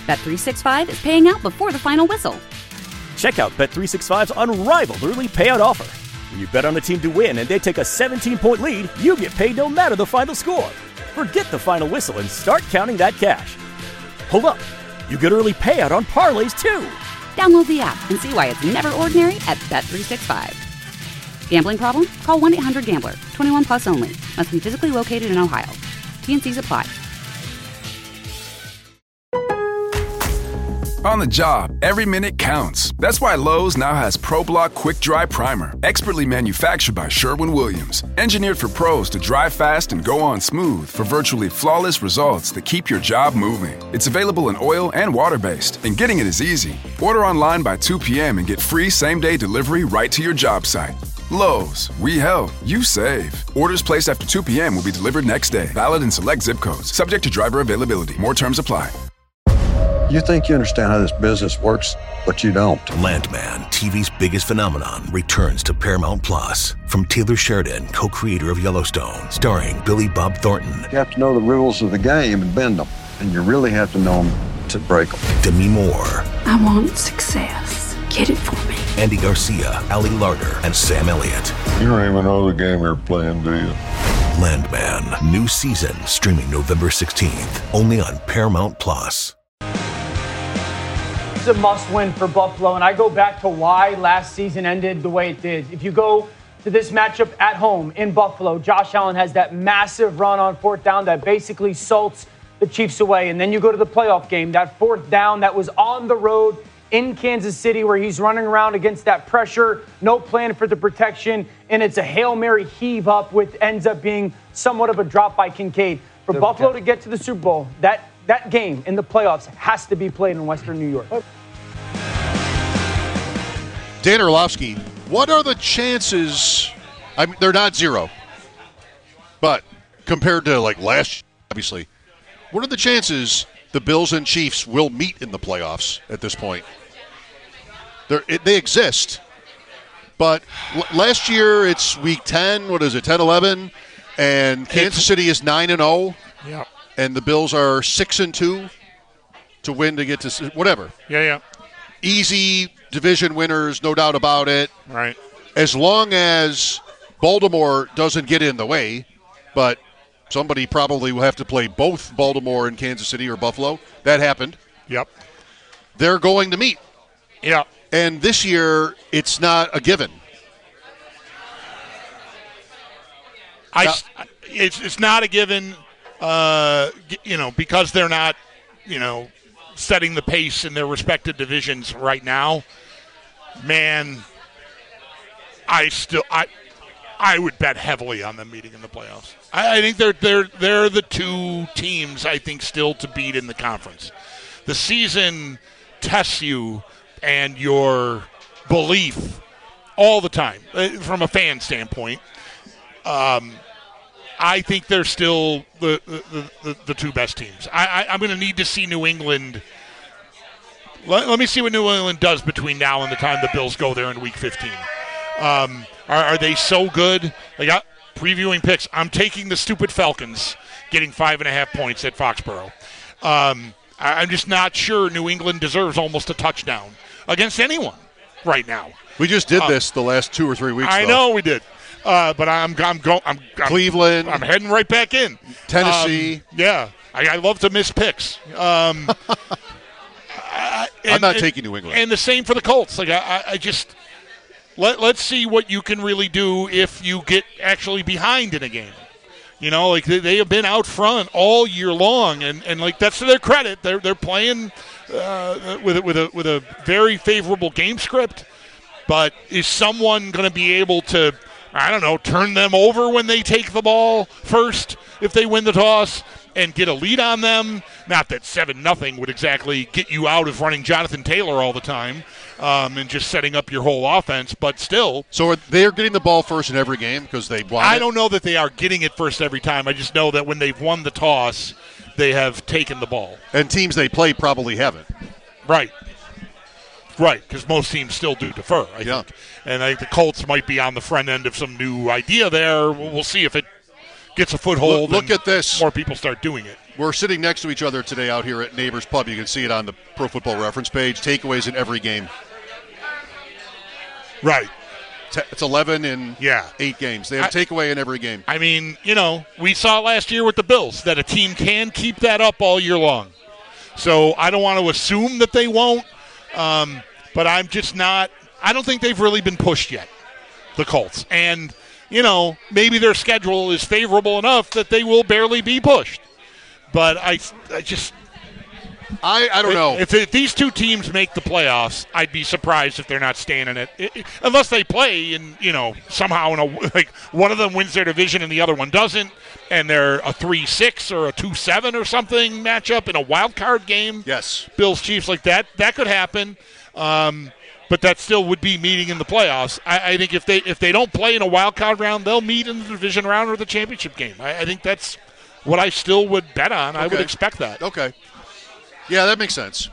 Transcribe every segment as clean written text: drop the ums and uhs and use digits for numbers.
Bet365 is paying out before the final whistle. Check out Bet365's unrivaled early payout offer. When you bet on a team to win and they take a 17-point lead, you get paid no matter the final score. Forget the final whistle and start counting that cash. Hold up. You get early payout on parlays, too. Download the app and see why it's never ordinary at Bet365. Gambling problem? Call 1-800-GAMBLER. 21 plus only. Must be physically located in Ohio. T&Cs apply. On the job, every minute counts. That's why Lowe's now has ProBlock Quick Dry Primer, expertly manufactured by Sherwin-Williams. Engineered for pros to dry fast and go on smooth for virtually flawless results that keep your job moving. It's available in oil and water-based, and getting it is easy. Order online by 2 p.m. and get free same-day delivery right to your job site. Lowe's, we help, you save. Orders placed after 2 p.m. will be delivered next day. Valid in select zip codes. Subject to driver availability. More terms apply. You think you understand how this business works, but you don't. Landman, TV's biggest phenomenon, returns to Paramount Plus. From Taylor Sheridan, co-creator of Yellowstone, starring Billy Bob Thornton. You have to know the rules of the game and bend them, and you really have to know them to break them. Demi Moore. I want success. Get it for me. Andy Garcia, Ali Larter, and Sam Elliott. You don't even know the game you're playing, do you? Landman, new season, streaming November 16th, only on Paramount Plus. It's a must-win for Buffalo, and I go back to why last season ended the way it did. If you go to this matchup at home in Buffalo, Josh Allen has that massive run on fourth down that basically salts the Chiefs away. And then you go to the playoff game, that fourth down that was on the road in Kansas City where he's running around against that pressure, no plan for the protection, and it's a Hail Mary heave up, which ends up being somewhat of a drop by Kincaid. For Buffalo to get to the Super Bowl, that game in the playoffs has to be played in Western New York. Dan Orlovsky, what are the chances? I mean, they're not zero, but compared to like last year, obviously, what are the chances the Bills and Chiefs will meet in the playoffs at this point? They exist, but last year it's week 10. What is it, 10-11, and Kansas City is 9-0. Yeah. And the Bills are 6-2 to win to get to whatever. Yeah. Easy division winners, no doubt about it. Right. As long as Baltimore doesn't get in the way, but somebody probably will have to play both Baltimore and Kansas City or Buffalo. That happened. Yep. They're going to meet. Yeah. And this year, it's not a given. It's not a given. Because they're not, setting the pace in their respective divisions right now, man, I would bet heavily on them meeting in the playoffs. I think they're the two teams I think still to beat in the conference. The season tests you and your belief all the time from a fan standpoint. I think they're still the two best teams. I'm going to need to see New England. Let me see what New England does between now and the time the Bills go there in Week 15. Are they so good? Previewing picks. I'm taking the stupid Falcons getting 5.5 points at Foxborough. I'm just not sure New England deserves almost a touchdown against anyone right now. We just did this the last 2 or 3 weeks. I know we did. But I'm Cleveland. I'm heading right back in. Tennessee. I love to miss picks. I'm not taking New England. And the same for the Colts. I just let's see what you can really do if you get actually behind in a game. They have been out front all year long, and that's to their credit. They're playing with a very favorable game script. But is someone going to be able to, turn them over when they take the ball first if they win the toss and get a lead on them? Not that 7-0 would exactly get you out of running Jonathan Taylor all the time and just setting up your whole offense, but still. So they're getting the ball first in every game because they want I don't know that they are getting it first every time. I just know that when they've won the toss, they have taken the ball. And teams they play probably haven't. Right, because most teams still do defer, I think. And I think the Colts might be on the front end of some new idea there. We'll see if it gets a foothold. Look at this. More people start doing it. We're sitting next to each other today out here at Neighbors Pub. You can see it on the Pro Football Reference page. Takeaways in every game. Right. It's 11 in 8 games. They have takeaway in every game. I mean, we saw last year with the Bills that a team can keep that up all year long. So I don't want to assume that they won't, but I'm just not – I don't think they've really been pushed yet, the Colts. And, maybe their schedule is favorable enough that they will barely be pushed. But I don't know. If these two teams make the playoffs, I'd be surprised if they're not staying in it. Unless they play and, somehow one of them wins their division and the other one doesn't, and they're a 3-6 or a 2-7 or something matchup in a wild card game. Yes. Bills Chiefs like that could happen. But that still would be meeting in the playoffs. I think if they don't play in a wild card round, they'll meet in the division round or the championship game. I think that's what I still would bet on. Okay. I would expect that. Okay. Yeah, that makes sense.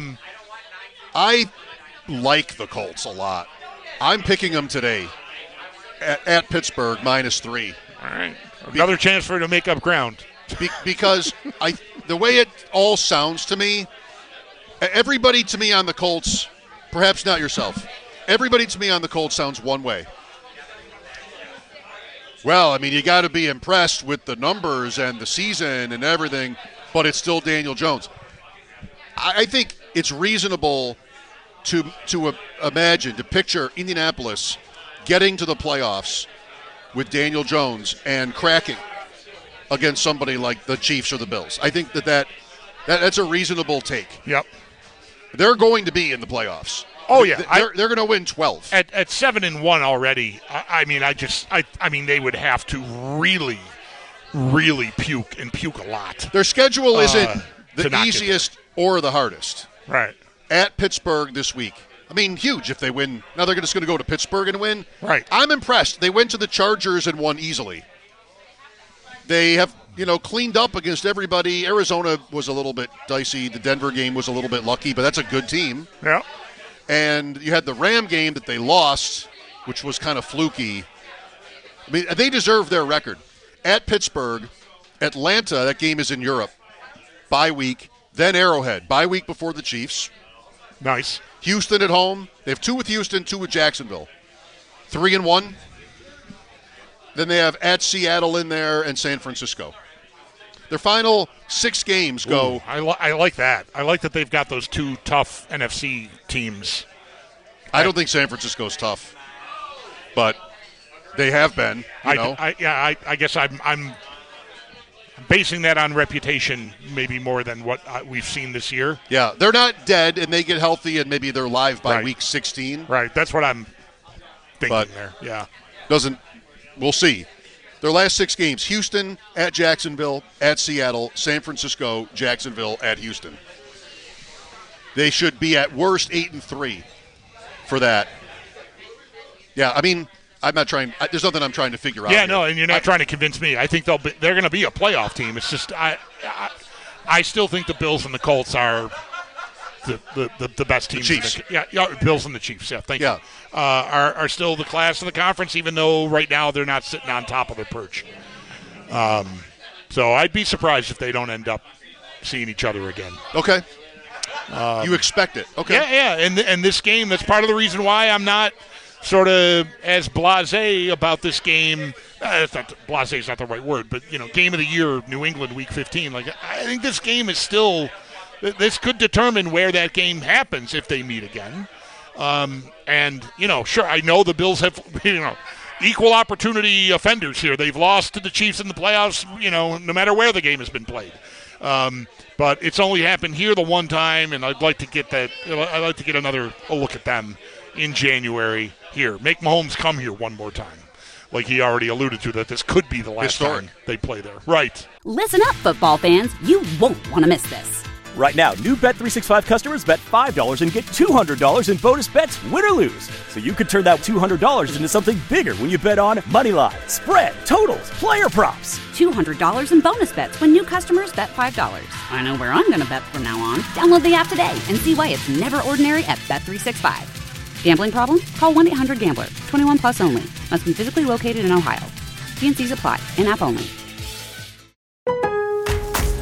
I like the Colts a lot. I'm picking them today at Pittsburgh -3. All right. Another chance for you to make up ground. Because the way it all sounds to me, everybody to me on the Colts, perhaps not yourself, everybody to me on the Colts sounds one way. Well, I mean, you got to be impressed with the numbers and the season and everything, but it's still Daniel Jones. I think it's reasonable to imagine, to picture Indianapolis getting to the playoffs with Daniel Jones and cracking against somebody like the Chiefs or the Bills. I think that's a reasonable take. Yep. They're going to be in the playoffs. Oh yeah, they're going to win 12 at 7-1 already. I mean, they would have to really, really puke a lot. Their schedule isn't the easiest or the hardest. Right. At Pittsburgh this week. I mean, huge if they win. Now they're just going to go to Pittsburgh and win. Right. I'm impressed. They went to the Chargers and won easily. They have, cleaned up against everybody. Arizona was a little bit dicey. The Denver game was a little bit lucky, but that's a good team. Yeah. And you had the Ram game that they lost, which was kind of fluky. I mean, they deserve their record. At Pittsburgh, Atlanta, that game is in Europe. Bye week. Then Arrowhead. Bye week before the Chiefs. Nice. Houston at home. They have 2 with Houston, 2 with Jacksonville. 3-1. Then they have at Seattle in there and San Francisco. Their final 6 games go. Ooh, I like that. I like that they've got those 2 tough NFC teams. I don't think San Francisco's tough, but they have been. I guess I'm basing that on reputation maybe more than what we've seen this year. Yeah, they're not dead, and they get healthy, and maybe they're live by week 16. Right, that's what I'm thinking there. Yeah, we'll see. Their last 6 games, Houston, at Jacksonville, at Seattle, San Francisco, Jacksonville, at Houston. They should be at worst 8-3 for that. Yeah, I mean, I'm not trying – there's nothing I'm trying to figure out. Yeah, here. No, and you're not trying to convince me. I think they're going to be a playoff team. It's just I still think the Bills and the Colts are the best teams. The Chiefs. Bills and the Chiefs, thank you. Are still the class of the conference, even though right now they're not sitting on top of their perch. So I'd be surprised if they don't end up seeing each other again. Okay. You expect it. Okay. Yeah. And this game, that's part of the reason why I'm not sort of as blasé about this game. Blasé is not the right word, but, game of the year, New England, Week 15. Like, I think this game is still – this could determine where that game happens if they meet again. And, sure, I know the Bills have, equal opportunity offenders here. They've lost to the Chiefs in the playoffs, no matter where the game has been played. But it's only happened here the one time, and I'd like to get that. I'd like to get a look at them in January here. Make Mahomes come here one more time. Like he already alluded to, that this could be the last time they play there. Right. Listen up, football fans. You won't want to miss this. Right now, new Bet365 customers bet $5 and get $200 in bonus bets, win or lose. So you could turn that $200 into something bigger when you bet on moneyline, spread, totals, player props. $200 in bonus bets when new customers bet $5. I know where I'm going to bet from now on. Download the app today and see why it's never ordinary at Bet365. Gambling problem? Call 1-800-GAMBLER. 21 plus only. Must be physically located in Ohio. T&Cs apply. In-app only.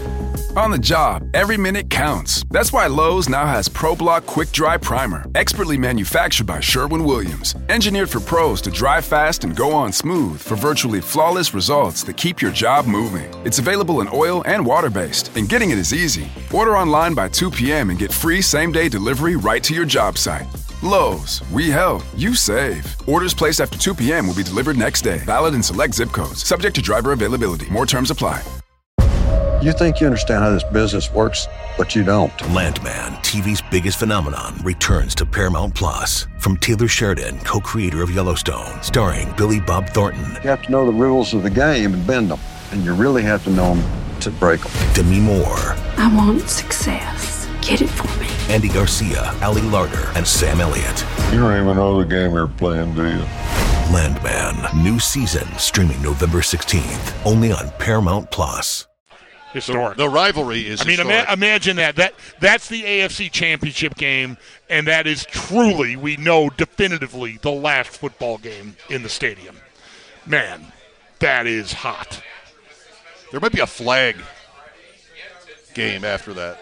On the job, every minute counts. That's why Lowe's now has ProBlock Quick Dry Primer, expertly manufactured by Sherwin-Williams. Engineered for pros to dry fast and go on smooth for virtually flawless results that keep your job moving. It's available in oil and water-based, and getting it is easy. Order online by 2 p.m. and get free same-day delivery right to your job site. Lowe's, we help, you save. Orders placed after 2 p.m. will be delivered next day. Valid in select zip codes. Subject to driver availability. More terms apply. You think you understand how this business works, but you don't. Landman, TV's biggest phenomenon, returns to Paramount Plus. From Taylor Sheridan, co-creator of Yellowstone, starring Billy Bob Thornton. You have to know the rules of the game and bend them, and you really have to know them to break them. Demi Moore. I want success. Get it for me. Andy Garcia, Ali Larter, and Sam Elliott. You don't even know the game you're playing, do you? Landman, new season, streaming November 16th, only on Paramount Plus. Historic. The rivalry is historic. Imagine that. That's the AFC Championship game, and that is truly, we know definitively, the last football game in the stadium. Man, that is hot. There might be a flag game after that.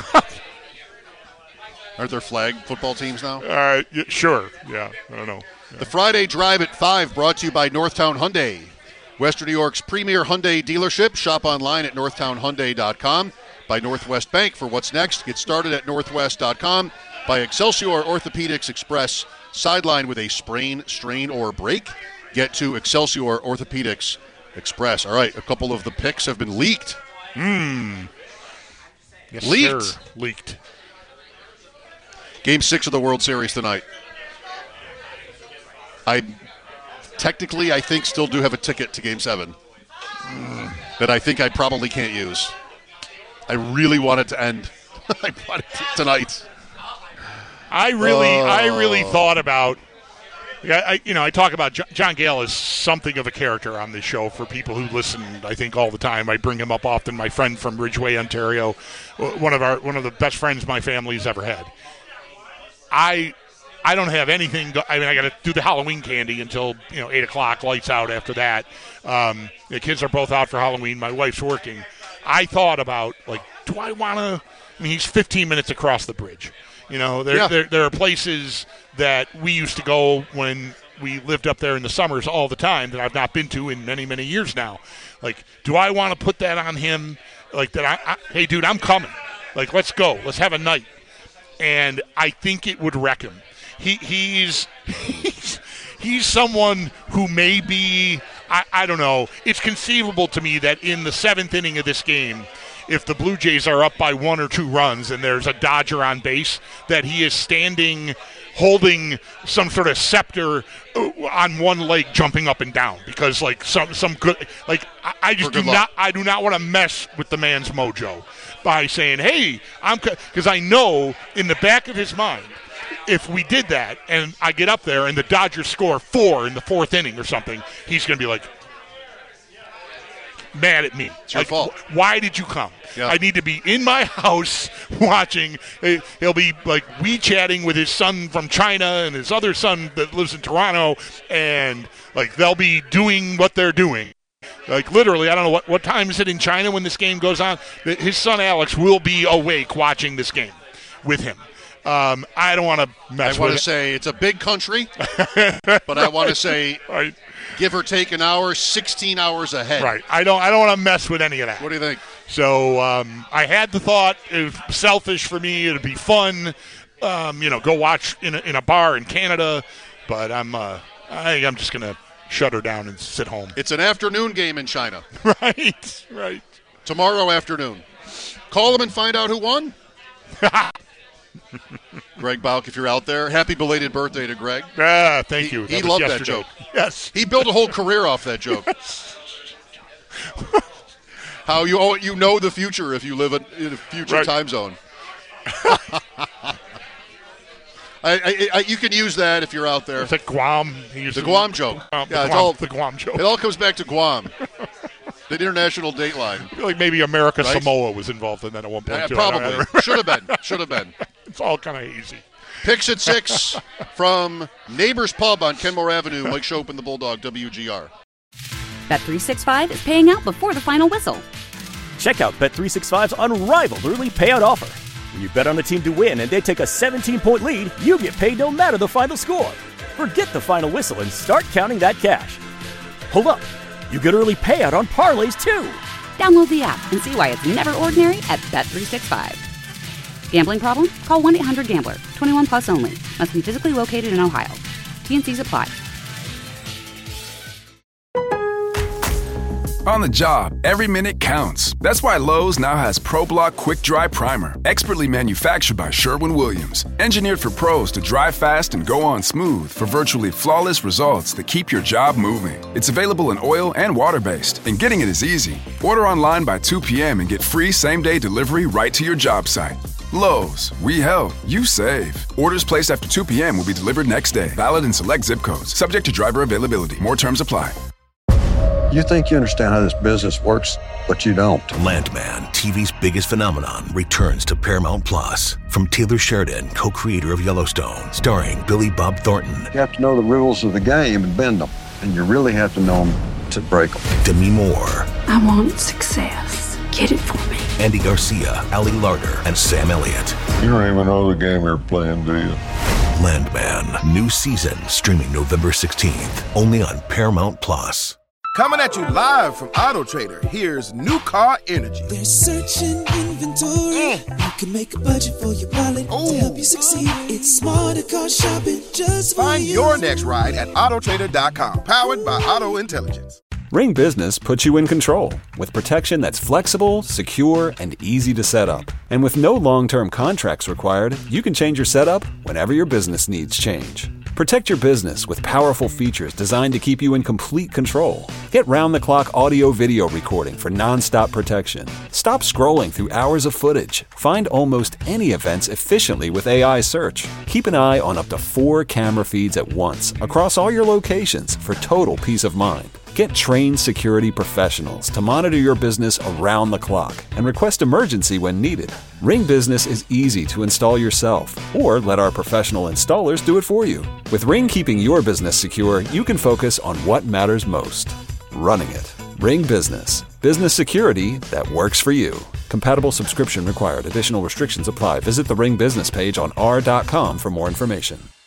Aren't there flag football teams now? Sure. Yeah, I don't know. Yeah. The Friday Drive at 5 brought to you by Northtown Hyundai. Western New York's premier Hyundai dealership. Shop online at northtownhyundai.com. By Northwest Bank for what's next. Get started at northwest.com. By Excelsior Orthopedics Express. Sideline with a sprain, strain, or break. Get to Excelsior Orthopedics Express. All right, a couple of the picks have been leaked. Yes, leaked. Sir. Leaked. Game 6 of the World Series tonight. I think still do have a ticket to Game 7 that I think I probably can't use. I really want it to end. I want it tonight. I really thought about. I talk about John Gale is something of a character on this show for people who listen. I think all the time. I bring him up often. My friend from Ridgeway, Ontario, one of the best friends my family's ever had. I don't have anything. I got to do the Halloween candy until 8 o'clock. Lights out after that. The kids are both out for Halloween. My wife's working. I thought about do I want to? He's 15 minutes across the bridge. There are places that we used to go when we lived up there in the summers all the time that I've not been to in many, many years now. Do I want to put that on him? Hey, dude, I'm coming. Let's go. Let's have a night. And I think it would wreck him. He's someone who may be, I don't know. It's conceivable to me that in the 7th inning of this game, if the Blue Jays are up by 1 or 2 runs and there's a Dodger on base, that he is standing holding some sort of scepter on one leg jumping up and down because some good I do not want to mess with the man's mojo by saying, hey, because I know in the back of his mind, if we did that and I get up there and the Dodgers score 4 in the 4th inning or something, he's going to be mad at me. It's your fault. Why did you come? Yeah. I need to be in my house watching. He'll be WeChatting with his son from China and his other son that lives in Toronto, and they'll be doing what they're doing. Literally, I don't know what time is it in China when this game goes on. His son Alex will be awake watching this game with him. I don't want to mess with it. I want to say it's a big country, but I want to say give or take an hour, 16 hours ahead. Right. I don't want to mess with any of that. What do you think? So I had the thought, it was selfish for me, it'd be fun, go watch in a bar in Canada, but I think I'm just going to shut her down and sit home. It's an afternoon game in China. Right. Tomorrow afternoon. Call them and find out who won. Greg Bauk, if you're out there, happy belated birthday to Greg. Thank you. He loved that joke. Yes. He built a whole career off that joke. How you know the future if you live in a future time zone. You can use that if you're out there. It's like Guam. The Guam joke. The Guam joke. It all comes back to Guam. The international date line. I feel like maybe America Samoa was involved in that at one point. Too. Probably. Should have been. It's all kind of easy. Picks at 6 from Neighbors Pub on Kenmore Avenue. Mike Shope and the Bulldog, WGR. Bet365 is paying out before the final whistle. Check out Bet365's unrivaled early payout offer. When you bet on a team to win and they take a 17-point lead, you get paid no matter the final score. Forget the final whistle and start counting that cash. Hold up. You get early payout on parlays, too. Download the app and see why it's never ordinary at Bet365. Gambling problem? Call 1-800-GAMBLER. 21 plus only. Must be physically located in Ohio. T&Cs apply. On the job, every minute counts. That's why Lowe's now has ProBlock Quick Dry Primer, expertly manufactured by Sherwin-Williams. Engineered for pros to dry fast and go on smooth for virtually flawless results that keep your job moving. It's available in oil and water-based, and getting it is easy. Order online by 2 p.m. and get free same-day delivery right to your job site. Lowe's, we help, you save. Orders placed after 2 p.m. will be delivered next day. Valid in select zip codes. Subject to driver availability. More terms apply. You think you understand how this business works, but you don't. Landman, TV's biggest phenomenon, returns to Paramount Plus. From Taylor Sheridan, co-creator of Yellowstone, starring Billy Bob Thornton. You have to know the rules of the game and bend them, and you really have to know them to break them. Demi Moore. I want success. Get it for me. Andy Garcia, Ali Larter, and Sam Elliott. You don't even know the game you're playing, do you? Landman, new season, streaming November 16th, only on Paramount Plus. Coming at you live from Auto Trader, here's New Car Energy. They're searching inventory. You can make a budget for your wallet to help you succeed. It's smarter car shopping just for Find you. your next ride at autotrader.com, powered by Auto Intelligence. Ring Business puts you in control with protection that's flexible, secure, and easy to set up. And with no long-term contracts required, you can change your setup whenever your business needs change. Protect your business with powerful features designed to keep you in complete control. Get round-the-clock audio-video recording for non-stop protection. Stop scrolling through hours of footage. Find almost any events efficiently with AI search. Keep an eye on up to 4 camera feeds at once across all your locations for total peace of mind. Get trained security professionals to monitor your business around the clock and request emergency when needed. Ring Business is easy to install yourself, or let our professional installers do it for you. With Ring keeping your business secure, you can focus on what matters most: running it. Ring Business. Business security that works for you. Compatible subscription required. Additional restrictions apply. Visit the Ring Business page on r.com for more information.